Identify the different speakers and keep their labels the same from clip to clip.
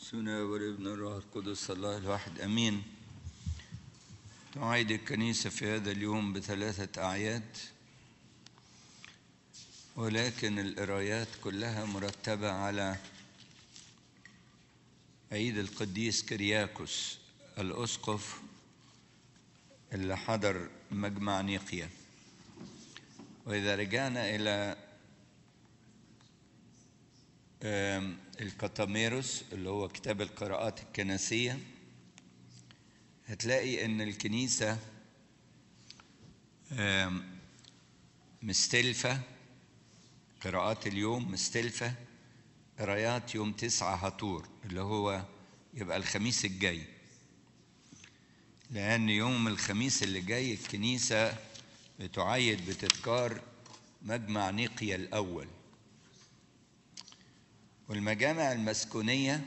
Speaker 1: سنة والابن الروح القدس الله الواحد أمين. تعيد الكنيسة في هذا اليوم بثلاثة أعياد، ولكن القرايات كلها مرتبة على عيد القديس كرياكوس الأسقف اللي حضر مجمع نيقيا. وإذا رجعنا إلى الكاتاميروس اللي هو كتاب القراءات الكنسية، هتلاقي إن الكنيسة مستلفة قراءات اليوم، مستلفة قرايات يوم 9 هطور اللي هو يبقى الخميس الجاي، لأن يوم الخميس اللي جاي الكنيسة بتعيد بتذكار مجمع نيقيا الأول. والمجامع المسكونية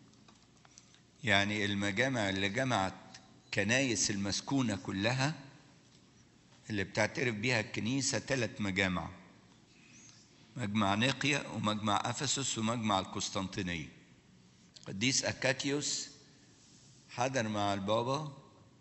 Speaker 1: يعني المجامع اللي جمعت كنايس المسكونة كلها اللي بتعترف بيها الكنيسة 3 مجامع: مجمع نيقيا ومجمع أفسس ومجمع القسطنطينية. قديس أكاكيوس حضر مع البابا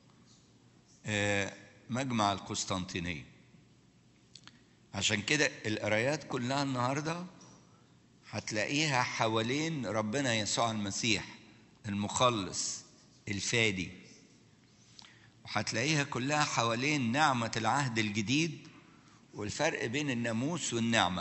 Speaker 1: مجمع القسطنطينية. عشان كده القرايات كلها النهارده هتلاقيها حوالين ربنا يسوع المسيح المخلص الفادي، وهتلاقيها كلها حوالين نعمة العهد الجديد والفرق بين الناموس والنعمة.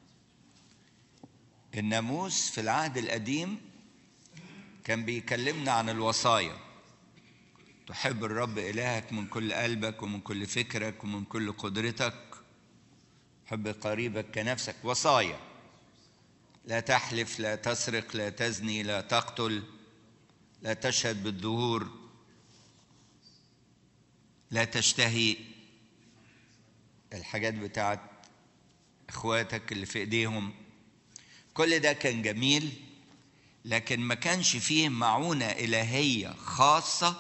Speaker 1: الناموس في العهد القديم كان بيكلمنا عن الوصايا: تحب الرب إلهك من كل قلبك ومن كل فكرك ومن كل قدرتك، حب قريبك كنفسك. وصايا: لا تحلف، لا تسرق، لا تزني، لا تقتل، لا تشهد بالظهور، لا تشتهي الحاجات بتاعت اخواتك اللي في ايديهم. كل ده كان جميل، لكن ما كانش فيه معونة إلهية خاصة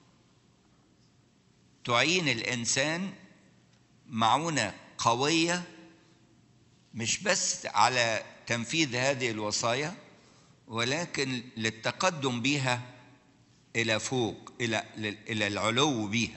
Speaker 1: تعين الإنسان، معونة قوية مش بس على تنفيذ هذه الوصايا ولكن للتقدم بها إلى فوق، إلى العلو بها.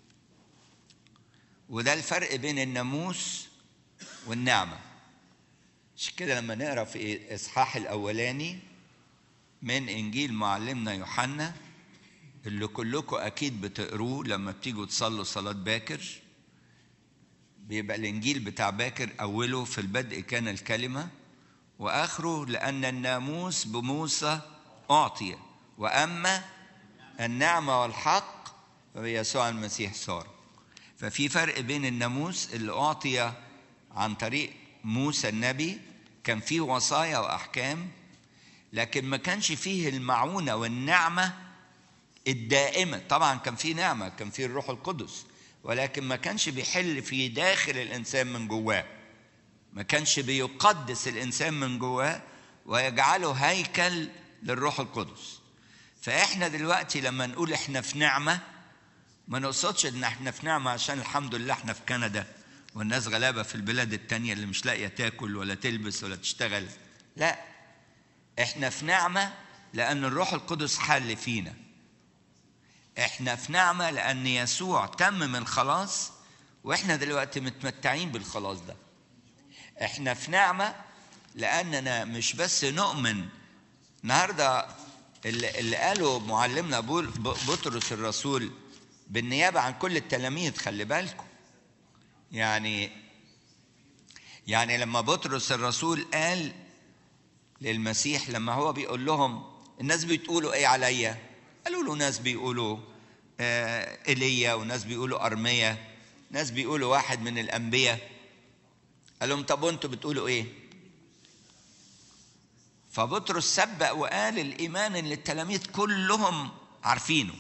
Speaker 1: وده الفرق بين الناموس والنعمة. عشان كده لما نقرأ في الإصحاح الأولاني من إنجيل معلمنا يوحنا اللي كلكم أكيد بتقروه لما بتيجوا تصلوا صلاة باكر، بيبقى الإنجيل بتاع باكر أوله في البدء كان الكلمة، وآخره لأن الناموس بموسى أعطي وأما النعمة والحق فبيسوع المسيح صار. ففي فرق بين الناموس اللي أعطي عن طريق موسى النبي، كان فيه وصايا وأحكام، لكن ما كانش فيه المعونة والنعمة الدائمة. طبعا كان فيه نعمة، كان فيه الروح القدس، ولكن ما كانش بيحل في داخل الإنسان من جواه، ما كانش بيقدس الإنسان من جواه ويجعله هيكل للروح القدس. فإحنا دلوقتي لما نقول إحنا في نعمة، ما نقصدش إن إحنا في نعمة عشان الحمد لله إحنا في كندا والناس غلابة في البلاد التانية اللي مش لاقية تاكل ولا تلبس ولا تشتغل. لا، إحنا في نعمة لأن الروح القدس حل فينا. إحنا في نعمة لأن يسوع تمم الخلاص وإحنا دلوقتي متمتعين بالخلاص ده. إحنا في نعمة لأننا مش بس نؤمن. النهاردة اللي قاله معلمنا بطرس الرسول بالنيابة عن كل التلاميذ، خلي بالكم، يعني لما بطرس الرسول قال للمسيح، لما هو بيقول لهم الناس بتقولوا ايه عليا؟ قالوا له ناس بيقولوا ايليا، وناس بيقولوا ارميا، ناس بيقولوا واحد من الانبياء. قال لهم طب وانتوا بتقولوا ايه؟ فبطرس سبق وقال الايمان اللي التلاميذ كلهم عارفينه،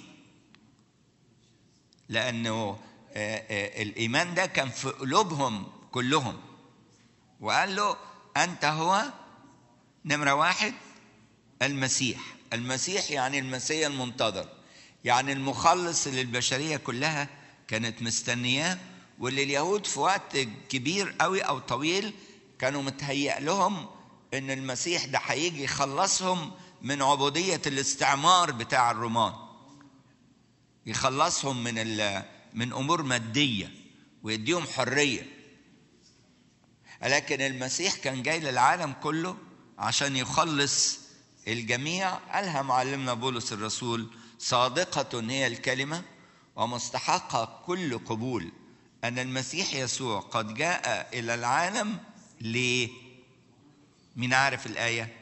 Speaker 1: لانه الايمان ده كان في قلوبهم كلهم. وقال له انت هو نمرة 1 المسيح. المسيح يعني المسيح المنتظر، يعني المخلص اللي البشرية كلها كانت مستنياه، واللي اليهود في وقت كبير قوي أو طويل كانوا متهيأ لهم إن المسيح ده هيجي يخلصهم من عبودية الاستعمار بتاع الرومان، يخلصهم من أمور مادية ويديهم حرية. لكن المسيح كان جاي للعالم كله عشان يخلص الجميع. قالها معلمنا بولس الرسول: صادقة هي الكلمة ومستحقة كل قبول أن المسيح يسوع قد جاء إلى العالم. ليه؟ مين عارف الآية؟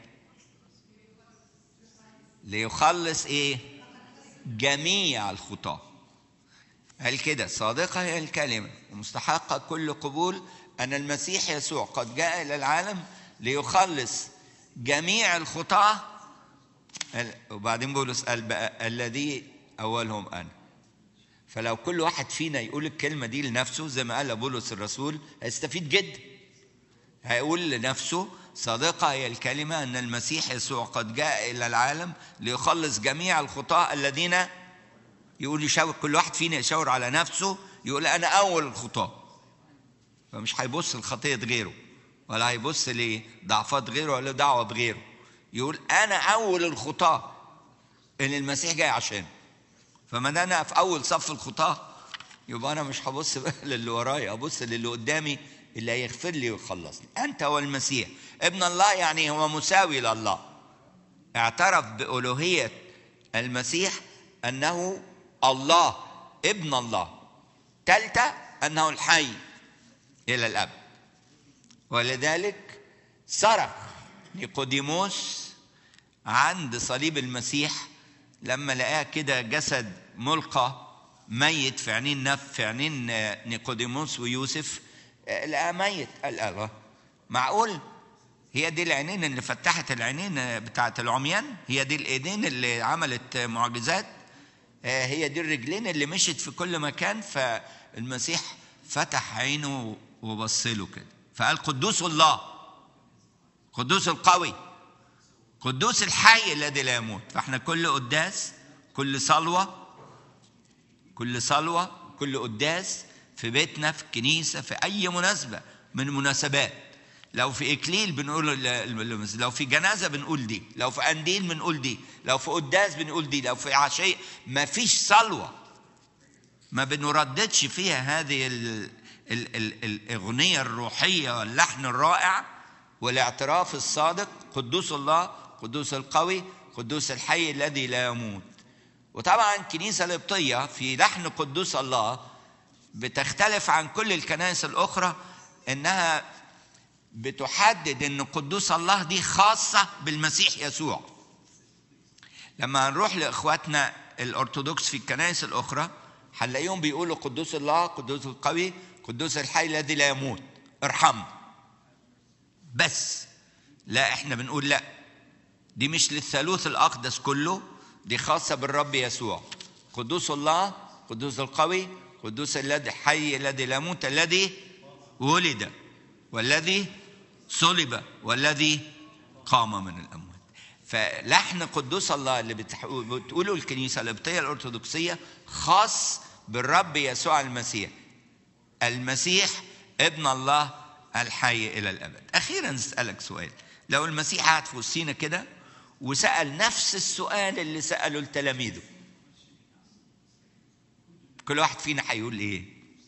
Speaker 1: ليخلص إيه؟ جميع الخطاة. قال كده: صادقة هي الكلمة ومستحقة كل قبول أن المسيح يسوع قد جاء إلى العالم ليخلص جميع الخطاة. وبعدين بولس قال بقى: الذي أولهم أنا. فلو كل واحد فينا يقول الكلمة دي لنفسه زي ما قال بولس الرسول هيستفيد جدا. هيقول لنفسه: صادقة هي الكلمة أن المسيح يسوع قد جاء إلى العالم ليخلص جميع الخطاة الذين. يقول يشاور، كل واحد فينا يشاور على نفسه يقول: أنا أول الخطاة. فمش هيبص لخطية غيره ولا هيبص لضعفات غيره ولا دعوة بغيره. يقول: أنا أول الخطاة اللي المسيح جاي عشان. فما ده أنا في أول صف الخطاة، يبقى أنا مش هبص بقى للي ورايا، أبص للي قدامي اللي هيغفر لي ويخلصني. أنت والمسيح ابن الله، يعني هو مساوي لله. اعترف بألوهية المسيح أنه الله، ابن الله. ثالثة أنه الحي إلى الأبد. ولذلك صرخ نيقوديموس عند صليب المسيح لما لقاه كده جسد ملقى ميت في عينين نيقوديموس ويوسف. لقاه ميت. قال: الله، معقول هي دي العينين اللي فتحت العينين بتاعت العميان؟ هي دي الايدين اللي عملت معجزات؟ هي دي الرجلين اللي مشت في كل مكان؟ فالمسيح فتح عينه وبص له كده فقال: قدوس الله، قدوس القوي، قدوس الحي الذي لا يموت. فاحنا كل قداس، كل صلوة، كل قداس في بيتنا، في الكنيسة، في أي مناسبة من المناسبات، لو في إكليل بنقول، لو في جنازة بنقول دي، لو في قنديل بنقول دي، لو في قداس بنقول دي، لو في عشية. ما فيش صلوة ما بنرددش فيها هذه الأغنية الروحية واللحن الرائع والاعتراف الصادق: قدوس الله، قدوس القوي، قدوس الحي الذي لا يموت. وطبعا الكنيسة القبطية في لحن قدوس الله بتختلف عن كل الكنائس الأخرى، إنها بتحدد إن قدوس الله دي خاصة بالمسيح يسوع. لما هنروح لإخواتنا الأرثوذكس في الكنائس الأخرى هنلاقيهم بيقولوا: قدوس الله، قدوس القوي، قدوس الحي الذي لا يموت، ارحم. بس لا، احنا بنقول لا، دي مش للثالوث الأقدس كله، دي خاصة بالرب يسوع. قدوس الله، قدوس القوي، قدوس الحي الذي لا يموت، الذي ولد والذي صلب والذي قام من الأموات. فلحن قدوس الله اللي بتقوله الكنيسة القبطية الأرثوذكسية خاص بالرب يسوع المسيح، المسيح ابن الله الحي إلى الأبد. أخيرا أسألك سؤال: لو المسيح قعد في وسطينا كده وسأل نفس السؤال اللي سأله لتلاميذه، كل واحد فينا هيقول إيه؟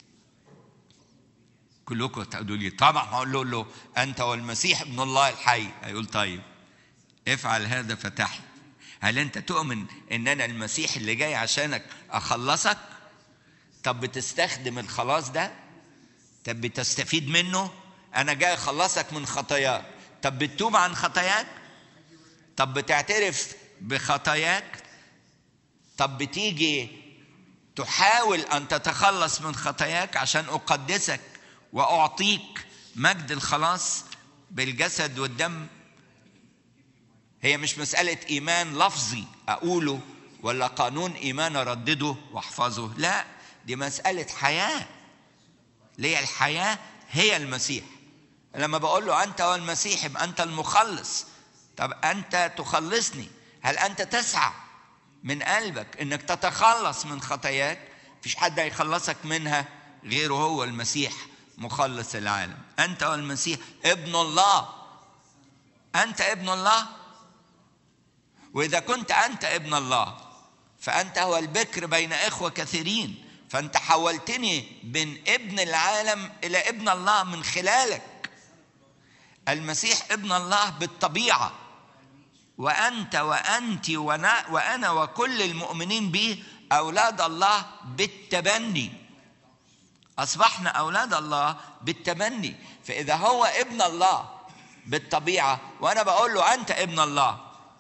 Speaker 1: كلكم تقولوا لي طبعا هقول له: أنت والمسيح ابن الله الحي. هيقول: طيب افعل هذا فتحي. هل أنت تؤمن إن أنا المسيح اللي جاي عشانك أخلصك؟ طب بتستخدم الخلاص ده؟ طب بتستفيد منه؟ أنا جاي أخلصك من خطاياك. طب بتتوب عن خطاياك؟ طب بتعترف بخطاياك؟ طب بتيجي تحاول أن تتخلص من خطاياك عشان أقدسك وأعطيك مجد الخلاص بالجسد والدم؟ هي مش مسألة إيمان لفظي أقوله ولا قانون إيمان أردده وأحفظه، لا، دي مسألة حياة. ليه؟ الحياة هي المسيح. لما بقول له أنت والمسيح يبقى أنت المخلص. طب أنت تخلصني، هل أنت تسعى من قلبك أنك تتخلص من خطاياك؟ مفيش حد هيخلصك منها غيره هو المسيح مخلص العالم. أنت والمسيح ابن الله، أنت ابن الله. وإذا كنت أنت ابن الله فأنت هو البكر بين إخوة كثيرين، فأنت حولتني من ابن العالم إلى ابن الله من خلالك. المسيح ابن الله بالطبيعة، وأنت وأنت وأنا وكل المؤمنين به أولاد الله بالتبني. أصبحنا أولاد الله بالتبني. فإذا هو ابن الله بالطبيعة وأنا بقول له أنت ابن الله،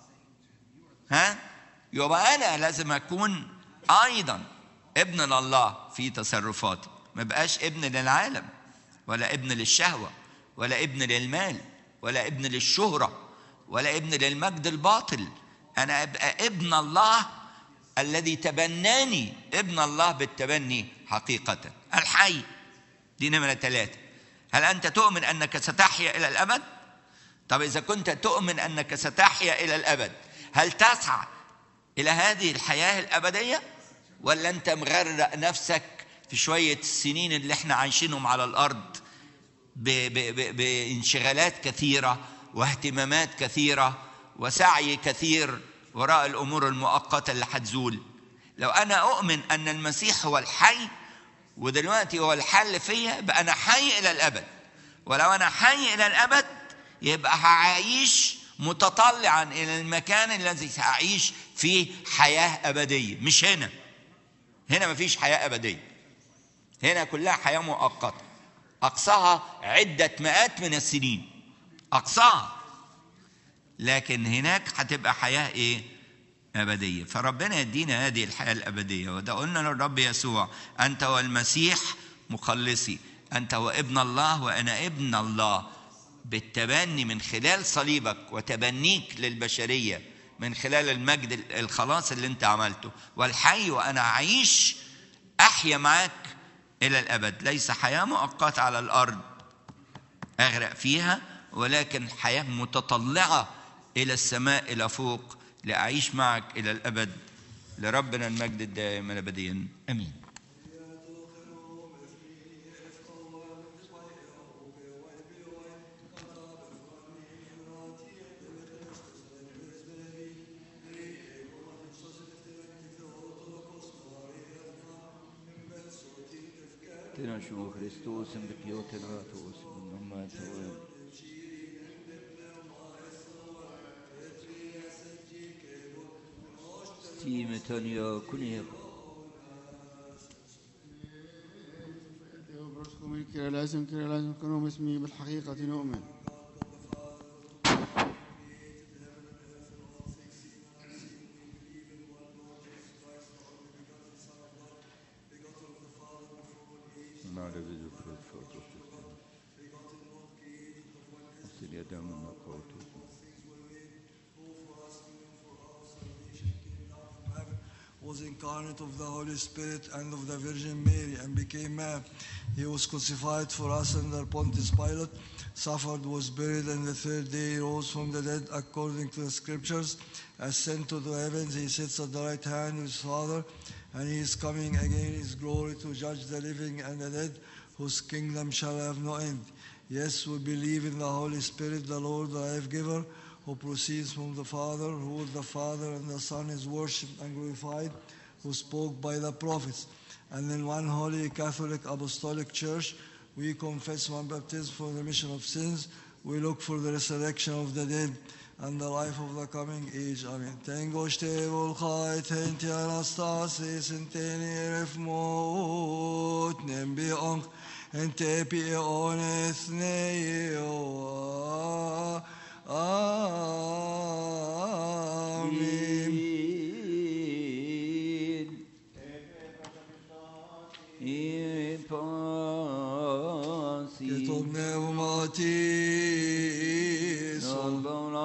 Speaker 1: يبقى أنا لازم أكون أيضا ابن لله في تصرفاتي. ما بقاش ابن للعالم، ولا ابن للشهوة، ولا ابن للمال، ولا ابن للشهرة، ولا ابن للمجد الباطل. أنا أبقى ابن الله الذي تبناني، ابن الله بالتبني حقيقة. الحي دي نمرة 3. هل أنت تؤمن أنك ستحيا إلى الأبد؟ طب إذا كنت تؤمن أنك ستحيا إلى الأبد، هل تسعى إلى هذه الحياة الأبدية؟ ولا أنت مغرق نفسك في شوية السنين اللي احنا عايشينهم على الأرض بانشغالات كثيرة واهتمامات كثيرة وسعي كثير وراء الأمور المؤقتة اللي هتزول؟ لو أنا أؤمن أن المسيح هو الحي ودلوقتي هو الحل فيا، يبقى أنا حي إلى الأبد. ولو أنا حي إلى الأبد يبقى هعيش متطلعا إلى المكان الذي سأعيش فيه حياة أبدية. مش هنا مفيش حياة أبدية، هنا كلها حياة مؤقتة أقصاها عدة مئات من السنين أقصاها، لكن هناك هتبقى حياة أبدية. فربنا يدينا هذه الحياة الأبدية. وده قلنا للرب يسوع أنت هو المسيح مخلصي، أنت هو ابن الله وأنا ابن الله بالتبني من خلال صليبك وتبنيك للبشرية من خلال المجد الخلاص اللي انت عملته. والحي وأنا أعيش أحيا معك إلى الأبد، ليس حياة مؤقتة على الأرض أغرق فيها، ولكن حياة متطلعة إلى السماء إلى فوق لأعيش معك إلى الأبد. لربنا المجد الدائم أبديا آمين.
Speaker 2: تنشو خريستوس بكيوت الغاتوس من ما سوى تيمتانيا كنيا
Speaker 3: كلا لازم كانوا اسمي بالحقيقة نؤمن.
Speaker 4: Was incarnate of the Holy Spirit and of the Virgin Mary and became man. He was crucified for us under Pontius Pilate, suffered, was buried, and the third day he rose from the dead according to the Scriptures, ascended to the heavens. He sits at the right hand of his Father, and he is coming again in his glory to judge the living and the dead, whose kingdom shall have no end. Yes, we believe in the Holy Spirit, the Lord, the life-giver, who proceeds from the Father, who with the Father and the Son is worshipped and glorified, who spoke by the prophets. And in one holy Catholic Apostolic Church, we confess one baptism for the remission of sins. We look for the resurrection of the dead and the life of the coming age. Amen. Tengoshte volchai tenti anastasis inteni refmot nembi onch ente pi eones neio. Amen. Che torneo mati